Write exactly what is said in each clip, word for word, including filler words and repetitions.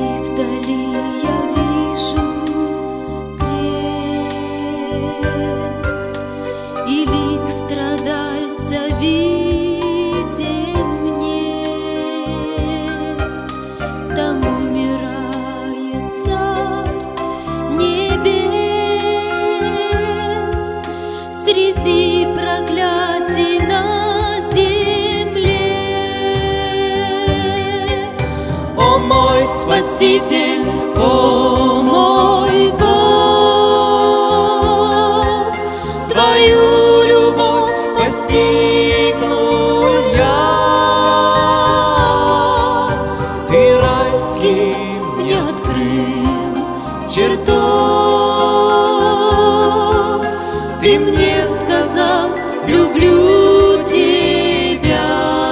вдали я вижу крест, и лик страдальца виден мне. Там умирает Царь небес среди проклятий на земле. О мой Спаситель, о мой Бог, Твою любовь постигнул я. Ты райский мне открыл чертог, Ты мне сказал: люблю Тебя.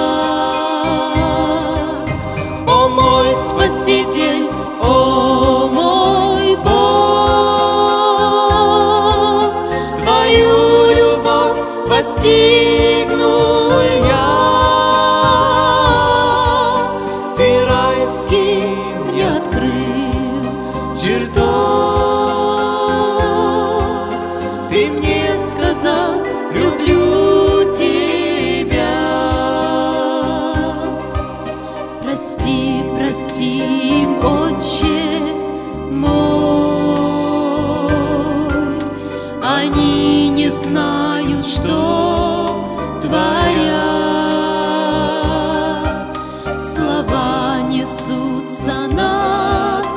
О мой Спаситель, о мой Бог, Твою любовь постигнул я. Ты райский мне открыл чертог, Ты мне сказал: люблю Тебя. Прости, прости им, Отче мой, они не знают, что творят. Слова несутся над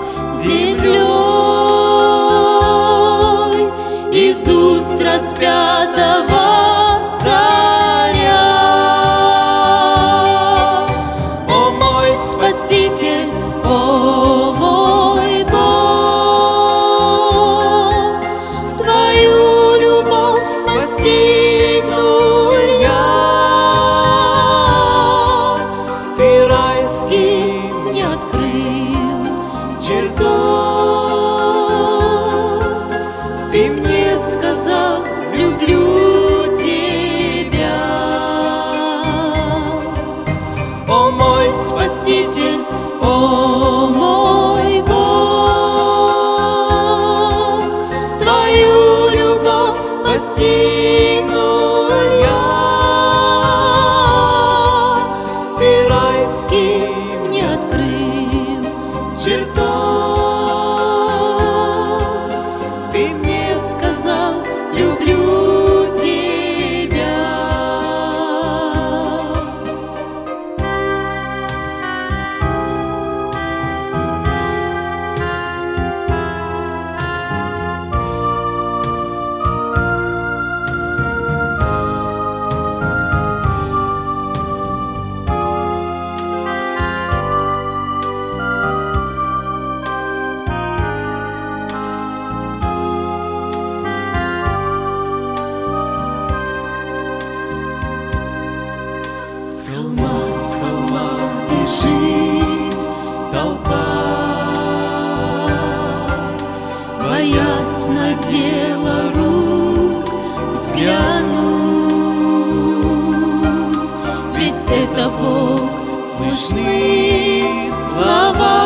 землей из уст распятого Царя. О мой Спаситель, о мой Бог, Твою любовь постигнул я. Ты райский мне открыл чертог, Ты мне сказал: люблю Тебя. О мой Спаситель, о мой Бог, Твою любовь постигнул я. Ты райский мне открыл чертог, Ты мне сказал: люблю Тебя. С холма, с холма бежит толпа, боясь на дело рук взглянуть. Ведь это Бог, слышны слова,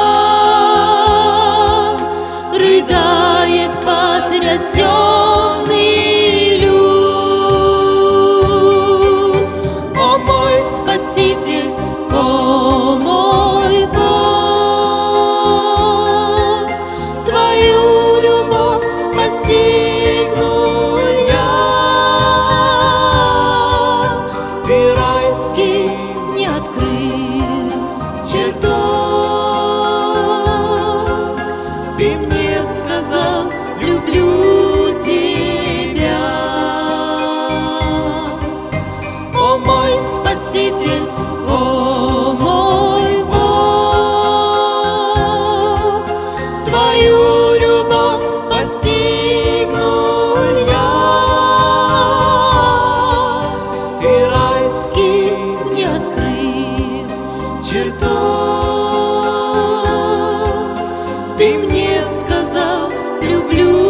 рыдает потрясенный люд. О мой Спаситель, о мой Бог, Твою любовь постигнул я. Ты райский мне открыл чертог, Ты мне сказал: люблю Тебя. О мой Спаситель, о мой Бог, Твою любовь постигнул я. Ты райский мне открыл чертог, Ты мне сказал: люблю